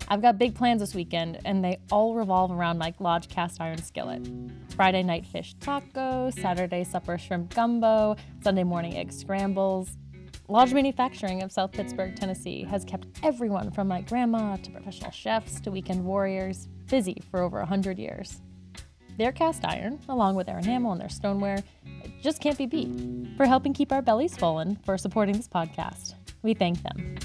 I've got big plans this weekend, and they all revolve around my Lodge cast iron skillet. Friday night fish tacos, Saturday supper shrimp gumbo, Sunday morning egg scrambles. Lodge Manufacturing of South Pittsburgh, Tennessee has kept everyone from my grandma to professional chefs to weekend warriors busy for over 100 years. Their cast iron, along with their enamel and their stoneware, just can't be beat. For helping keep our bellies full and for supporting this podcast, we thank them.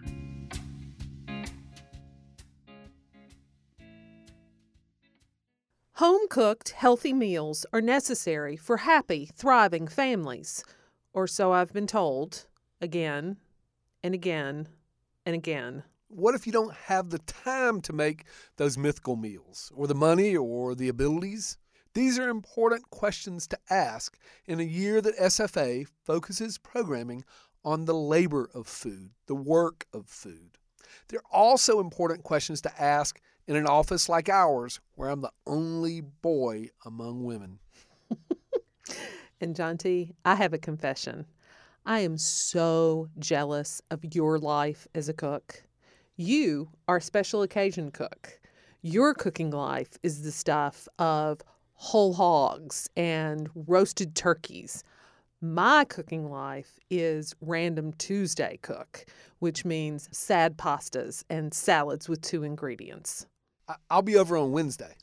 Home-cooked, healthy meals are necessary for happy, thriving families. Or so I've been told, again and again and again. What if you don't have the time to make those mythical meals, or the money, or the abilities? These are important questions to ask in a year that SFA focuses programming on the labor of food, the work of food. They're also important questions to ask in an office like ours, where I'm the only boy among women. And John T., I have a confession. I am so jealous of your life as a cook. You are a special occasion cook. Your cooking life is the stuff of whole hogs and roasted turkeys. My cooking life is Random Tuesday cook, which means sad pastas and salads with 2 ingredients. I'll be over on Wednesday.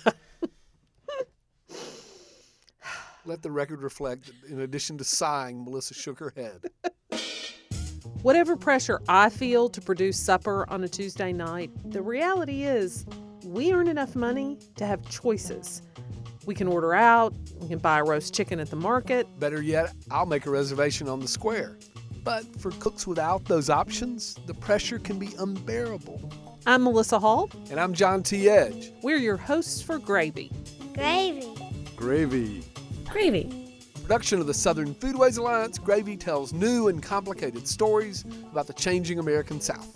Let the record reflect that in addition to sighing, Melissa shook her head. Whatever pressure I feel to produce supper on a Tuesday night, the reality is we earn enough money to have choices. We can order out, we can buy a roast chicken at the market. Better yet, I'll make a reservation on the square. But for cooks without those options, the pressure can be unbearable. I'm Melissa Hall. And I'm John T. Edge. We're your hosts for Gravy. Gravy. Gravy. Gravy. Production of the Southern Foodways Alliance, Gravy tells new and complicated stories about the changing American South.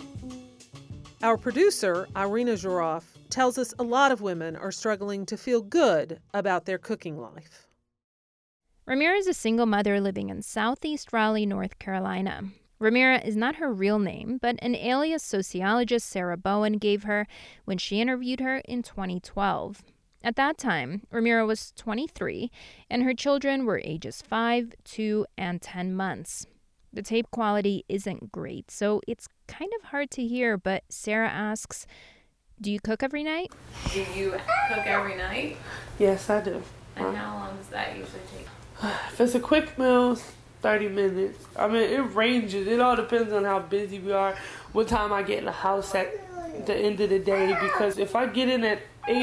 Our producer, Irina Zhorov, tells us a lot of women are struggling to feel good about their cooking life. Ramira is a single mother living in southeast Raleigh, North Carolina. Ramira is not her real name, but an alias sociologist Sarah Bowen gave her when she interviewed her in 2012. At that time, Ramira was 23, and her children were ages 5, 2, and 10 months. The tape quality isn't great, so it's kind of hard to hear, but Sarah asks, do you cook every night? Do you cook every night? Yes, I do. And how long does that usually take? If it's a quick meal, 30 minutes. I mean, it ranges. It all depends on how busy we are, what time I get in the house at the end of the day. Because if I get in at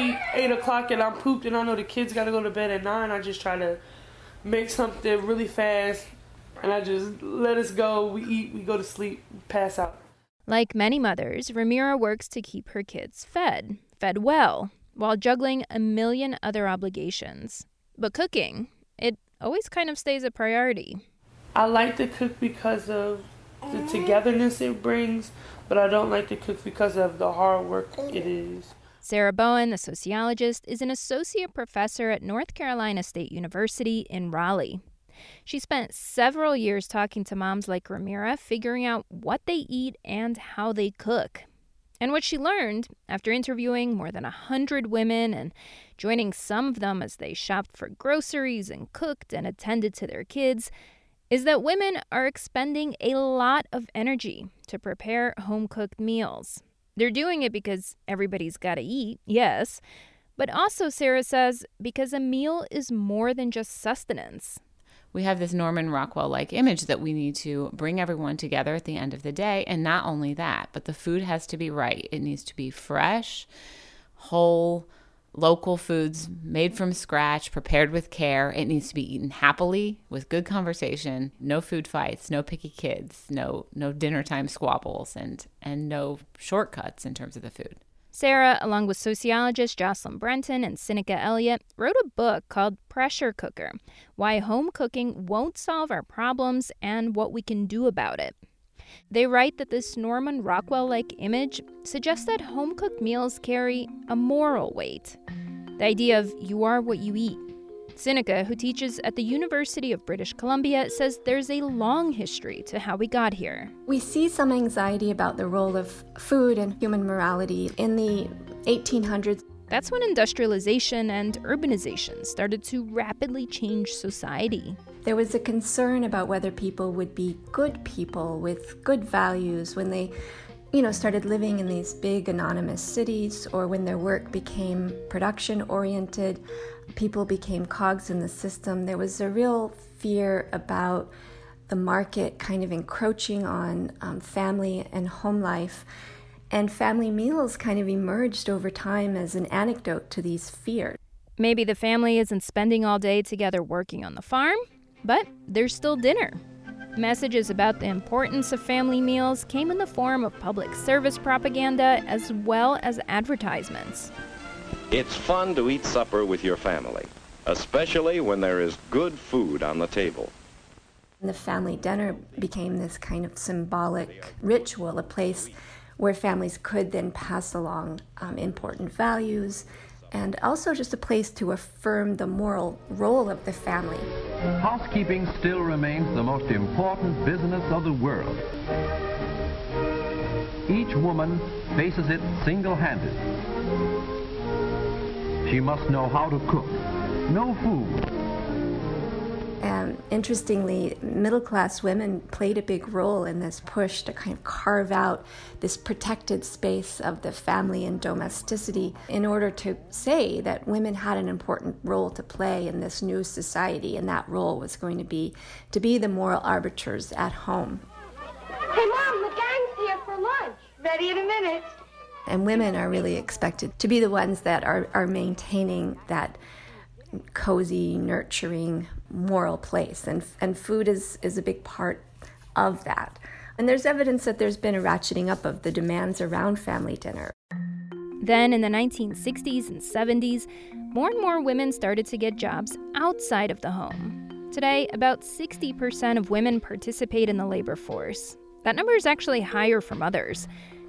8 o'clock and I'm pooped and I know the kids got to go to bed at 9, I just try to make something really fast and I just let us go. We eat, we go to sleep, pass out. Like many mothers, Ramira works to keep her kids fed well, while juggling a million other obligations. But cooking, it always kind of stays a priority. I like to cook because of the togetherness it brings, but I don't like to cook because of the hard work it is. Sarah Bowen, the sociologist, is an associate professor at North Carolina State University in Raleigh. She spent several years talking to moms like Ramira, figuring out what they eat and how they cook. And what she learned, after interviewing more than 100 women and joining some of them as they shopped for groceries and cooked and attended to their kids, is that women are expending a lot of energy to prepare home-cooked meals. They're doing it because everybody's got to eat, yes, but also, Sarah says, because a meal is more than just sustenance. We have this Norman Rockwell-like image that we need to bring everyone together at the end of the day, and not only that, but the food has to be right. It needs to be fresh, whole, local foods made from scratch, prepared with care. It needs to be eaten happily with good conversation, no food fights, no picky kids, no dinner time squabbles, and no shortcuts in terms of the food. Sarah, along with sociologist Jocelyn Brenton and Sinica Elliott, wrote a book called Pressure Cooker: Why Home Cooking Won't Solve Our Problems and What We Can Do About It. They write that this Norman Rockwell-like image suggests that home-cooked meals carry a moral weight. The idea of you are what you eat. Sinica, who teaches at the University of British Columbia, says there's a long history to how we got here. We see some anxiety about the role of food and human morality in the 1800s. That's when industrialization and urbanization started to rapidly change society. There was a concern about whether people would be good people with good values when they, started living in these big anonymous cities, or when their work became production-oriented, people became cogs in the system. There was a real fear about the market kind of encroaching on family and home life. And family meals kind of emerged over time as an antidote to these fears. Maybe the family isn't spending all day together working on the farm, but there's still dinner. Messages about the importance of family meals came in the form of public service propaganda as well as advertisements. It's fun to eat supper with your family, especially when there is good food on the table. The family dinner became this kind of symbolic ritual, a place where families could then pass along important values, and also just a place to affirm the moral role of the family. Housekeeping still remains the most important business of the world. Each woman faces it single-handed. She must know how to cook, know food. And interestingly, middle-class women played a big role in this push to kind of carve out this protected space of the family and domesticity in order to say that women had an important role to play in this new society, and that role was going to be the moral arbiters at home. Hey, Mom, the gang's here for lunch. Ready in a minute. And women are really expected to be the ones that are maintaining that cozy, nurturing, moral place. And food is a big part of that. And there's evidence that there's been a ratcheting up of the demands around family dinner. Then in the 1960s and 70s, more and more women started to get jobs outside of the home. Today, about 60% of women participate in the labor force. That number is actually higher for mothers.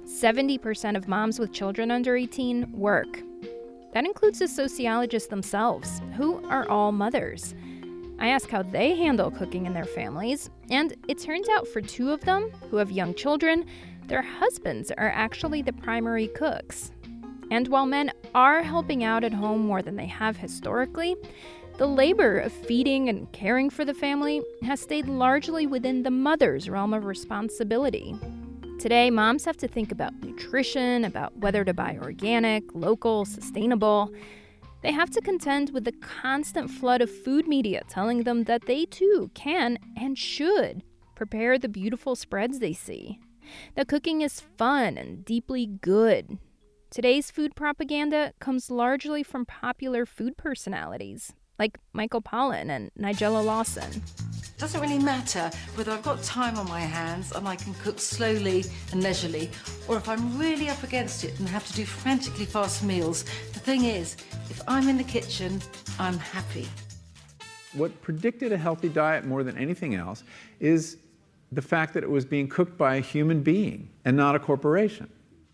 70% of moms with children under 18 work. That includes the sociologists themselves, who are all mothers. I ask how they handle cooking in their families, and it turns out for two of them, who have young children, their husbands are actually the primary cooks. And while men are helping out at home more than they have historically, the labor of feeding and caring for the family has stayed largely within the mother's realm of responsibility. Today, moms have to think about nutrition, about whether to buy organic, local, sustainable. They have to contend with the constant flood of food media telling them that they too can and should prepare the beautiful spreads they see. That cooking is fun and deeply good. Today's food propaganda comes largely from popular food personalities like Michael Pollan and Nigella Lawson. It doesn't really matter whether I've got time on my hands and I can cook slowly and leisurely, or if I'm really up against it and have to do frantically fast meals. The thing is, if I'm in the kitchen, I'm happy. What predicted a healthy diet more than anything else is the fact that it was being cooked by a human being and not a corporation.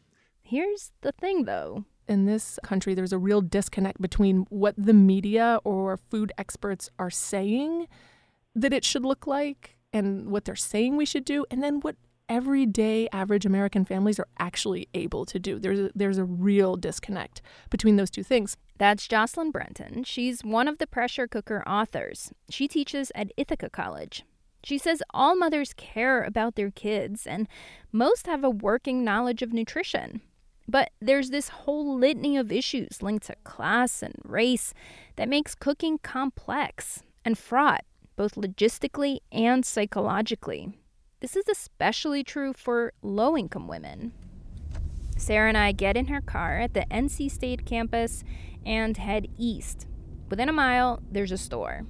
Here's the thing, though. In this country, there's a real disconnect between what the media or food experts are saying that it should look like and what they're saying we should do, and then what everyday average American families are actually able to do. There's a real disconnect between those two things. That's Jocelyn Brenton. She's one of the pressure cooker authors. She teaches at Ithaca College. She says all mothers care about their kids, and most have a working knowledge of nutrition. But there's this whole litany of issues linked to class and race that makes cooking complex and fraught, both logistically and psychologically. This is especially true for low-income women. Sarah and I get in her car at the NC State campus and head east. Within a mile, there's a store.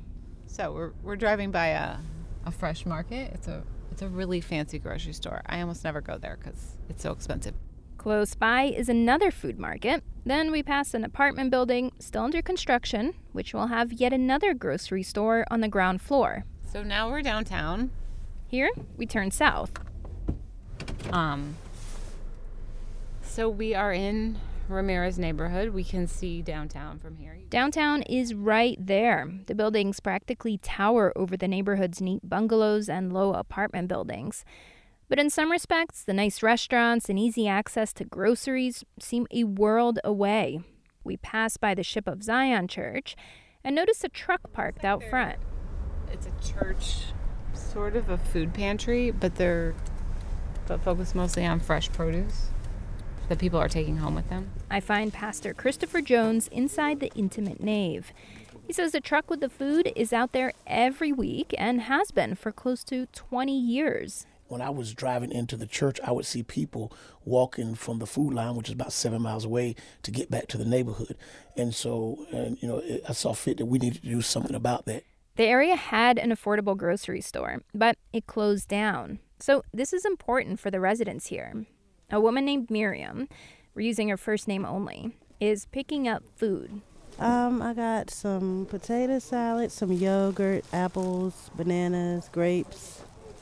So we're driving by a fresh market. It's a really fancy grocery store. I almost never go there because it's so expensive. Close by is another food market. Then we pass an apartment building still under construction, which will have yet another grocery store on the ground floor. So now we're downtown. Here, we turn south. So we are in Ramirez neighborhood. We can see downtown from here. Downtown is right there. The buildings practically tower over the neighborhood's neat bungalows and low apartment buildings. But in some respects, the nice restaurants and easy access to groceries seem a world away. We pass by the Ship of Zion Church and notice a truck parked out front. It's a church, sort of a food pantry, but they're focused mostly on fresh produce that people are taking home with them. I find Pastor Christopher Jones inside the intimate nave. He says the truck with the food is out there every week and has been for close to 20 years. When I was driving into the church, I would see people walking from the food line, which is about 7 miles away, to get back to the neighborhood. And so, I saw fit that we needed to do something about that. The area had an affordable grocery store, but it closed down. So this is important for the residents here. A woman named Miriam, we're using her first name only, is picking up food. I got some potato salad, some yogurt, apples, bananas, grapes,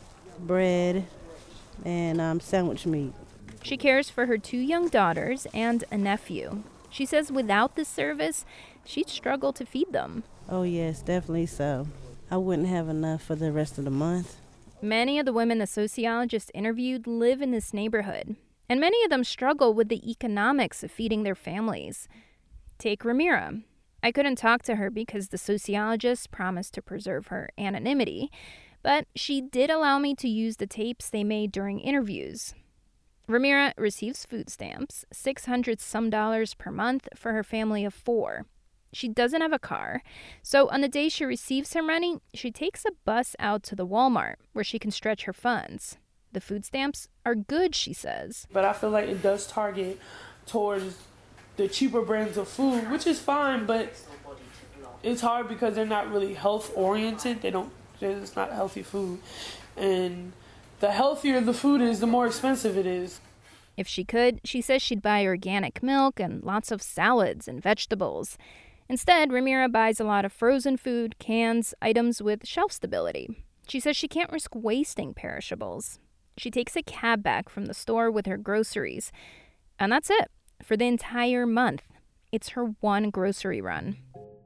bread, and sandwich meat. She cares for her 2 young daughters and a nephew. She says without this service, she'd struggle to feed them. Oh yes, definitely so. I wouldn't have enough for the rest of the month. Many of the women the sociologist interviewed live in this neighborhood, and many of them struggle with the economics of feeding their families. Take Ramira. I couldn't talk to her because the sociologist promised to preserve her anonymity, but she did allow me to use the tapes they made during interviews. Ramira receives food stamps, $600 per month for her family of 4. She doesn't have a car, so on the day she receives her money, she takes a bus out to the Walmart where she can stretch her funds. The food stamps are good, she says. But I feel like it does target towards the cheaper brands of food, which is fine, but it's hard because they're not really health oriented. It's not healthy food. And the healthier the food is, the more expensive it is. If she could, she says she'd buy organic milk and lots of salads and vegetables. Instead, Ramira buys a lot of frozen food, cans, items with shelf stability. She says she can't risk wasting perishables. She takes a cab back from the store with her groceries. And that's it for the entire month. It's her one grocery run.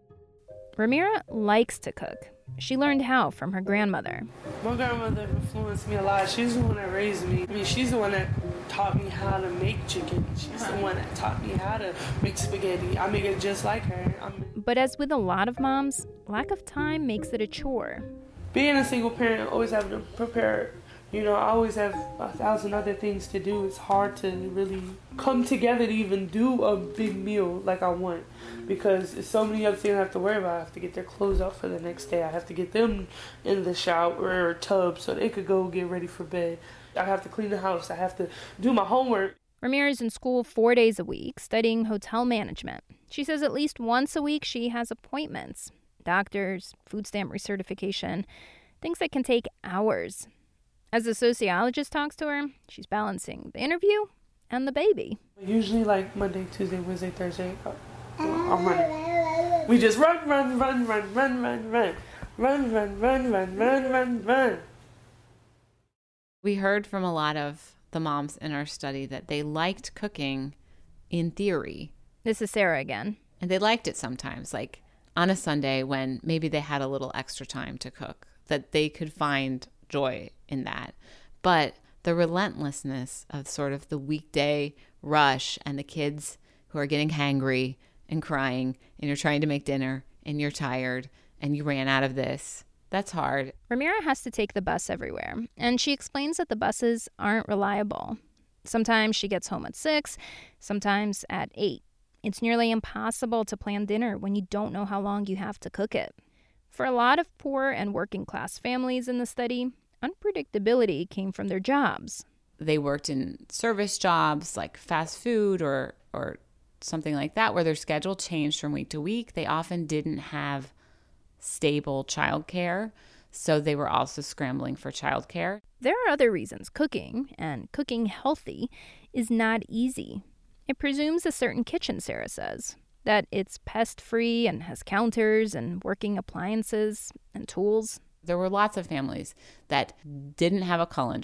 Ramira likes to cook. She learned how from her grandmother. My grandmother influenced me a lot. She's the one that raised me. She's the one that taught me how to make chicken. She's the one that taught me how to make spaghetti. I make it just like her. But as with a lot of moms, lack of time makes it a chore. Being a single parent, I always have to prepare. I always have 1,000 other things to do. It's hard to really come together to even do a big meal like I want, because there's so many other things I have to worry about. I have to get their clothes out for the next day. I have to get them in the shower or tub so they could go get ready for bed. I have to clean the house. I have to do my homework. Ramira is in school 4 days a week, studying hotel management. She says at least once a week she has appointments. Doctors, food stamp recertification, things that can take hours. As the sociologist talks to her, she's balancing the interview and the baby. Usually like Monday, Tuesday, Wednesday, Thursday, I'm running. We just run. We heard from a lot of the moms in our study that they liked cooking in theory. This is Sarah again. And they liked it sometimes, like on a Sunday when maybe they had a little extra time to cook, that they could find joy in that. But the relentlessness of sort of the weekday rush and the kids who are getting hangry and crying, and you're trying to make dinner and you're tired and you ran out of this, that's hard. Ramira has to take the bus everywhere, and she explains that the buses aren't reliable. Sometimes she gets home at 6, sometimes at 8. It's nearly impossible to plan dinner when you don't know how long you have to cook it. For a lot of poor and working class families in the study, unpredictability came from their jobs. They worked in service jobs like fast food or something like that, where their schedule changed from week to week. They often didn't have stable childcare, so they were also scrambling for childcare. There are other reasons cooking, and cooking healthy, is not easy. It presumes a certain kitchen, Sarah says, that it's pest-free and has counters and working appliances and tools. There were lots of families that didn't have a colander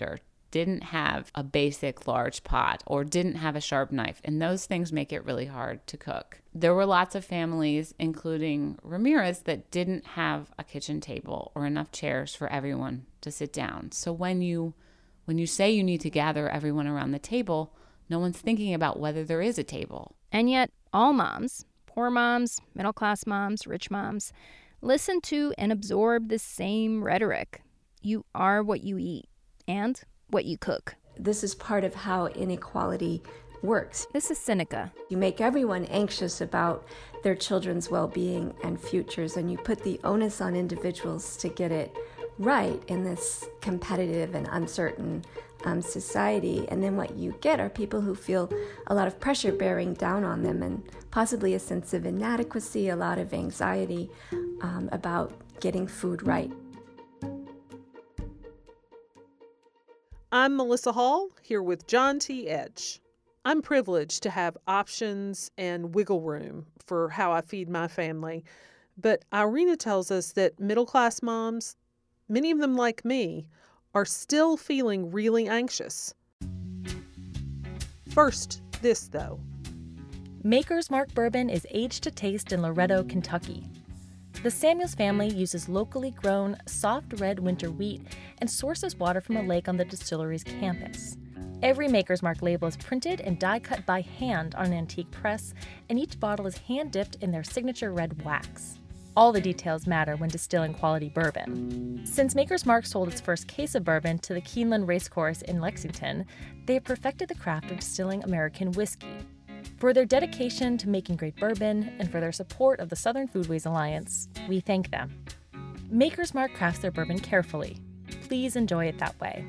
didn't have a basic large pot or didn't have a sharp knife, and those things make it really hard to cook. There were lots of families, including Ramirez, that didn't have a kitchen table or enough chairs for everyone to sit down. So when you say you need to gather everyone around the table, no one's thinking about whether there is a table. And yet all moms, poor moms, middle-class moms, rich moms, listen to and absorb the same rhetoric. You are what you eat and what you cook. This is part of how inequality works. This is Seneca. You make everyone anxious about their children's well-being and futures, and you put the onus on individuals to get it right in this competitive and uncertain society. And then what you get are people who feel a lot of pressure bearing down on them, and possibly a sense of inadequacy, a lot of anxiety about getting food right. I'm Melissa Hall, here with John T. Edge. I'm privileged to have options and wiggle room for how I feed my family, but Irina tells us that middle-class moms, many of them like me, are still feeling really anxious. First, this though. Maker's Mark bourbon is aged to taste in Loretto, Kentucky. The Samuels family uses locally grown, soft red winter wheat and sources water from a lake on the distillery's campus. Every Maker's Mark label is printed and die-cut by hand on an antique press, and each bottle is hand-dipped in their signature red wax. All the details matter when distilling quality bourbon. Since Maker's Mark sold its first case of bourbon to the Keeneland Racecourse in Lexington, they have perfected the craft of distilling American whiskey. For their dedication to making great bourbon and for their support of the Southern Foodways Alliance, we thank them. Maker's Mark crafts their bourbon carefully. Please enjoy it that way.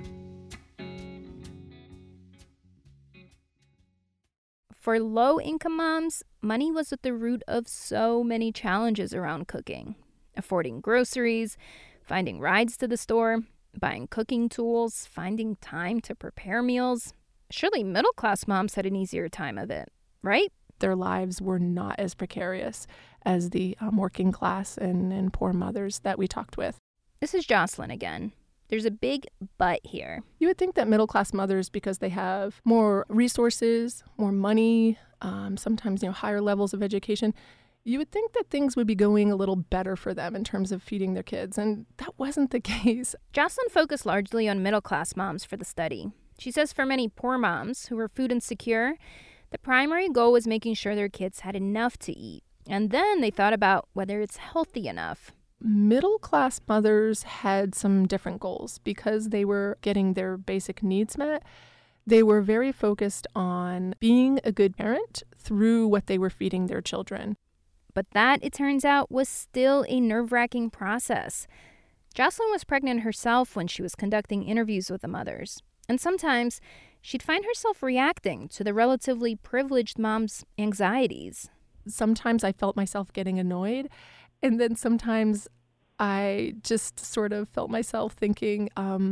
For low-income moms, money was at the root of so many challenges around cooking. Affording groceries, finding rides to the store, buying cooking tools, finding time to prepare meals. Surely middle-class moms had an easier time of it, right? Their lives were not as precarious as the working class and poor mothers that we talked with. This is Jocelyn again. There's a big but here. You would think that middle-class mothers, because they have more resources, more money, sometimes higher levels of education, you would think that things would be going a little better for them in terms of feeding their kids, and that wasn't the case. Jocelyn focused largely on middle-class moms for the study. She says for many poor moms who were food insecure, the primary goal was making sure their kids had enough to eat, and then they thought about whether it's healthy enough. Middle-class mothers had some different goals because they were getting their basic needs met. They were very focused on being a good parent through what they were feeding their children. But that, it turns out, was still a nerve-wracking process. Jocelyn was pregnant herself when she was conducting interviews with the mothers. And sometimes she'd find herself reacting to the relatively privileged mom's anxieties. Sometimes I felt myself getting annoyed. And then sometimes I just sort of felt myself thinking,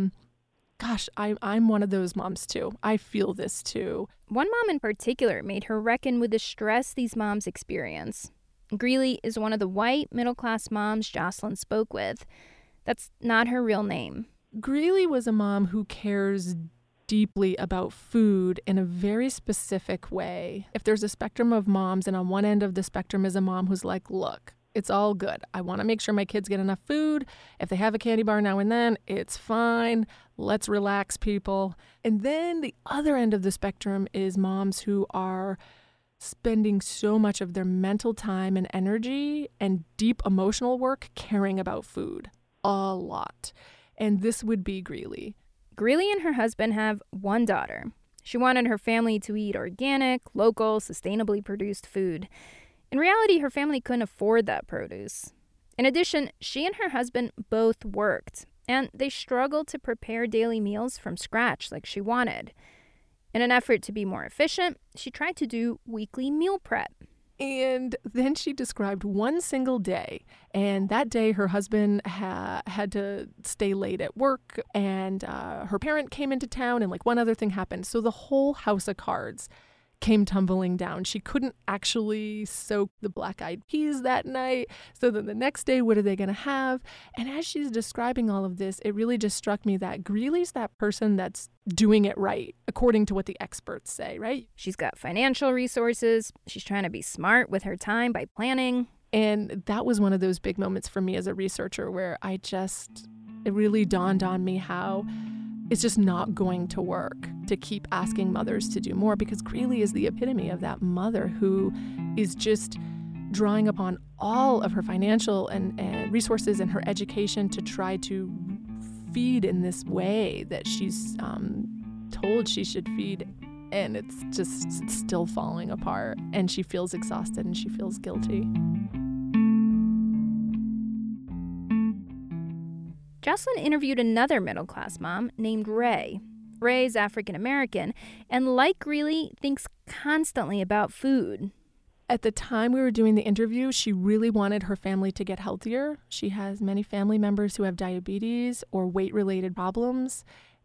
gosh, I'm one of those moms too. I feel this too. One mom in particular made her reckon with the stress these moms experience. Greeley is one of the white middle-class moms Jocelyn spoke with. That's not her real name. Greeley was a mom who cares deeply about food in a very specific way. If there's a spectrum of moms, and on one end of the spectrum is a mom who's like, look, it's all good. I want to make sure my kids get enough food. If they have a candy bar now and then, it's fine. Let's relax, people. And then the other end of the spectrum is moms who are spending so much of their mental time and energy and deep emotional work caring about food. A lot. And this would be Greeley. Greeley and her husband have one daughter. She wanted her family to eat organic, local, sustainably produced food. In reality, her family couldn't afford that produce. In addition, she and her husband both worked, and they struggled to prepare daily meals from scratch like she wanted. In an effort to be more efficient, she tried to do weekly meal prep. And then she described one single day, and that day her husband had to stay late at work, and her parent came into town, and one other thing happened. So the whole house of cards came tumbling down. She couldn't actually soak the black-eyed peas that night. So then the next day, what are they going to have? And as she's describing all of this, it really just struck me that Greeley's that person that's doing it right, according to what the experts say, right? She's got financial resources. She's trying to be smart with her time by planning. And that was one of those big moments for me as a researcher where it really dawned on me how it's just not going to work to keep asking mothers to do more, because Greeley is the epitome of that mother who is just drawing upon all of her financial and resources and her education to try to feed in this way that she's told she should feed. And it's still falling apart. And she feels exhausted and she feels guilty. Jocelyn interviewed another middle-class mom named Ray. Ray's African-American and, like Greeley, thinks constantly about food. At the time we were doing the interview, she really wanted her family to get healthier. She has many family members who have diabetes or weight-related problems,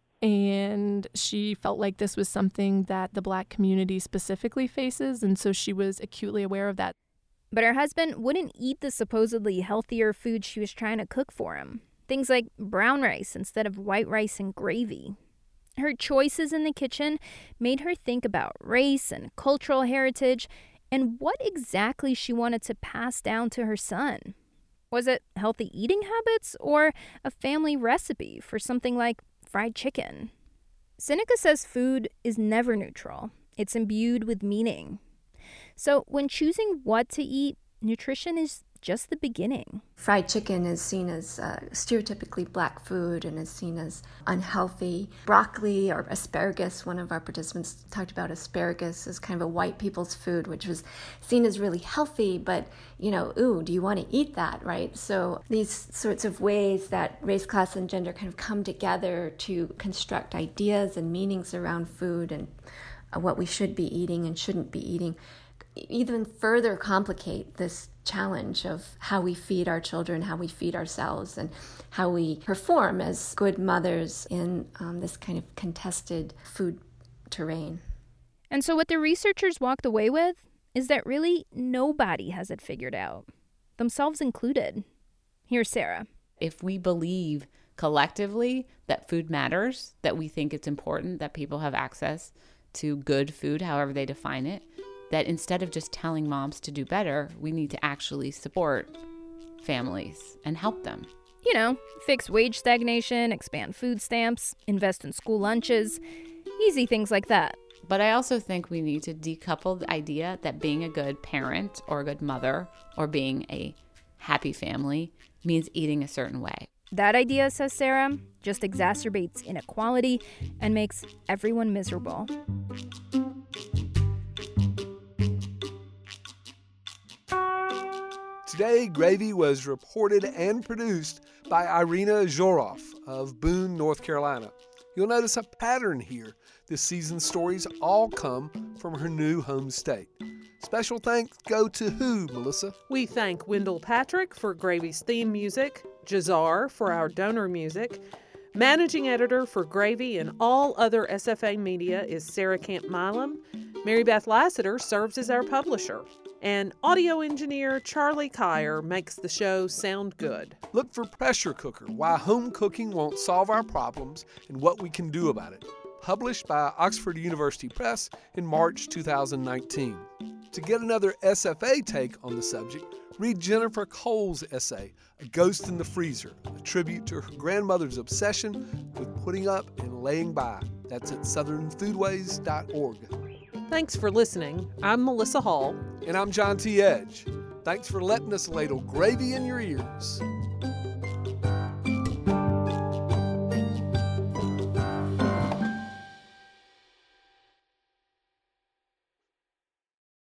and she felt like this was something that the Black community specifically faces, and so she was acutely aware of that. But her husband wouldn't eat the supposedly healthier food she was trying to cook for him. Things like brown rice instead of white rice and gravy. Her choices in the kitchen made her think about race and cultural heritage and what exactly she wanted to pass down to her son. Was it healthy eating habits or a family recipe for something like fried chicken? Seneca says food is never neutral. It's imbued with meaning. So when choosing what to eat, nutrition is just the beginning. Fried chicken is seen as stereotypically Black food and is seen as unhealthy. Broccoli or asparagus, one of our participants talked about asparagus as kind of a white people's food, which was seen as really healthy, but, do you want to eat that, right? So these sorts of ways that race, class, and gender kind of come together to construct ideas and meanings around food and what we should be eating and shouldn't be eating even further complicate this challenge of how we feed our children, how we feed ourselves, and how we perform as good mothers in this kind of contested food terrain. And so what the researchers walked away with is that really nobody has it figured out, themselves included. Here's Sarah. If we believe collectively that food matters, that we think it's important that people have access to good food, however they define it, that instead of just telling moms to do better, we need to actually support families and help them. Fix wage stagnation, expand food stamps, invest in school lunches, easy things like that. But I also think we need to decouple the idea that being a good parent or a good mother or being a happy family means eating a certain way. That idea, says Sarah, just exacerbates inequality and makes everyone miserable. Today, Gravy was reported and produced by Irina Zhorov of Boone, North Carolina. You'll notice a pattern here. This season's stories all come from her new home state. Special thanks go to who, Melissa? We thank Wendell Patrick for Gravy's theme music, Jazar for our donor music. Managing editor for Gravy and all other SFA media is Sarah Camp Milam. Mary Beth Lassiter serves as our publisher. And audio engineer Charlie Kyer makes the show sound good. Look for Pressure Cooker, Why Home Cooking Won't Solve Our Problems and What We Can Do About It, published by Oxford University Press in March 2019. To get another SFA take on the subject, read Jennifer Cole's essay, A Ghost in the Freezer, a tribute to her grandmother's obsession with putting up and laying by. That's at southernfoodways.org. Thanks for listening. I'm Melissa Hall. And I'm John T. Edge. Thanks for letting us ladle gravy in your ears.